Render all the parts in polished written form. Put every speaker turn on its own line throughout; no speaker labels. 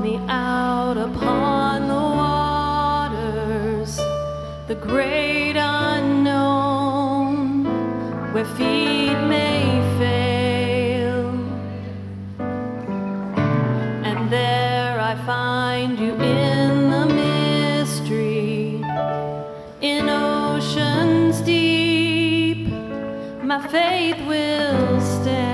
me out upon the waters, the great unknown, where feet may fail. And there I find you in the mystery, in oceans deep, my faith will stand.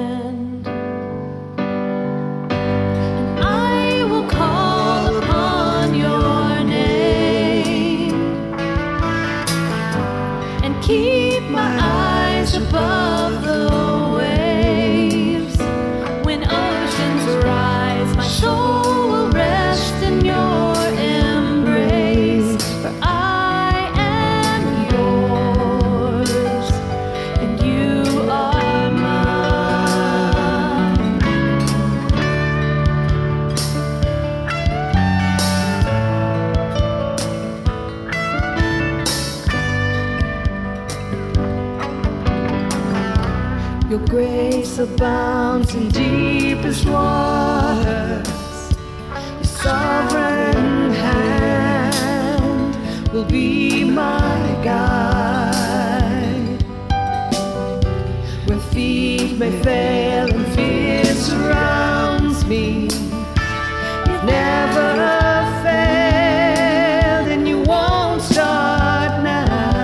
Keep my eyes above the waves. When oceans rise, my soul will rest in your embrace. For I am yours, and you are mine. Your grace abounds in deepest waters. Your sovereign hand will be my guide. Where feet may fail and fear surrounds me, you've never failed and you won't start now.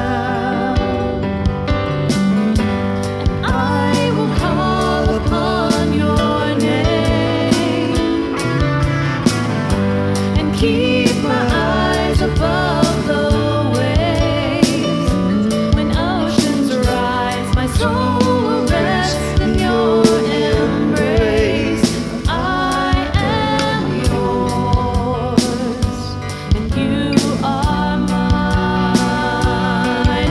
Keep my eyes above the waves. When oceans rise, my soul will rest in your embrace. I am yours, and you are mine.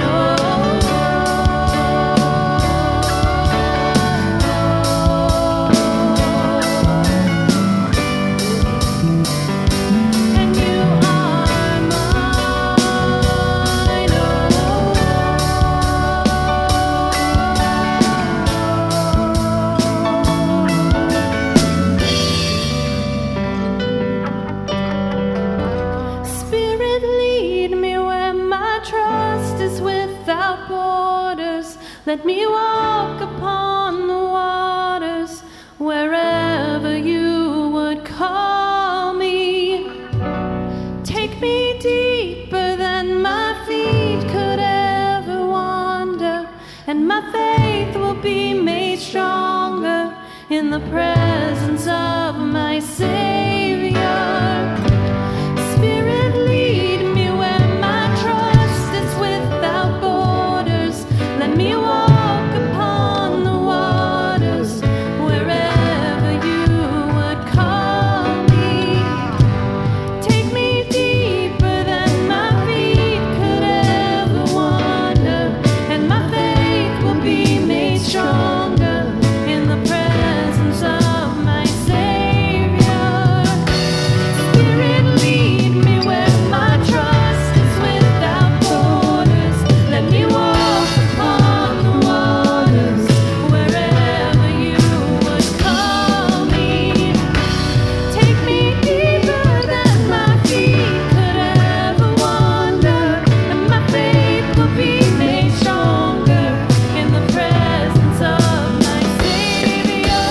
Without borders, let me walk upon the waters, wherever you would call me. Take me deeper than my feet could ever wander, and my faith will be made stronger in the presence of my Savior. Spirit, lead me where my trust is without borders. Let me walk upon the waters, wherever you would call me. Take me deeper than my feet could ever wander, and my faith will be made stronger in the presence of my Savior. Spirit, lead me where my trust is without borders. Let me walk upon the waters, wherever you would call me. Take me deeper than my feet could ever wander, and my faith will be made stronger in the presence of my Savior.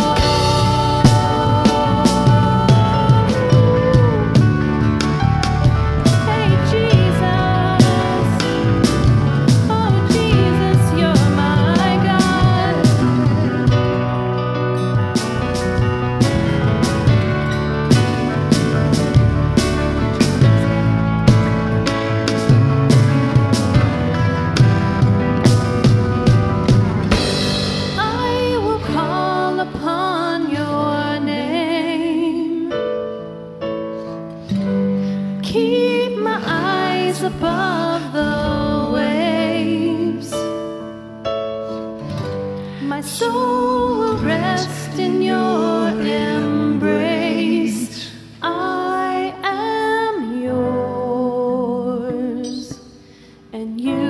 Hey Jesus, oh Jesus, you're my God. I will call upon your name. Keep my eyes above the waves. My soul will rest in your embrace. I am yours, and you